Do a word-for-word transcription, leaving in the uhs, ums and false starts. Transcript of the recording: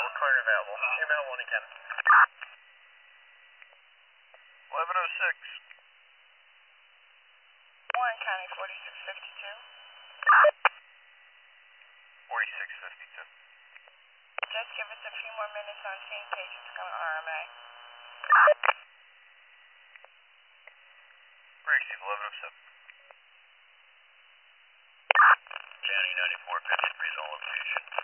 current available. You're available when you can. eleven oh six. Warren County, forty-six fifty-two. forty-six fifty-two. Just give us a few more minutes on scene. Patients going to R M A. Receive eleven oh seven. County ninety-four fifty-three is on location.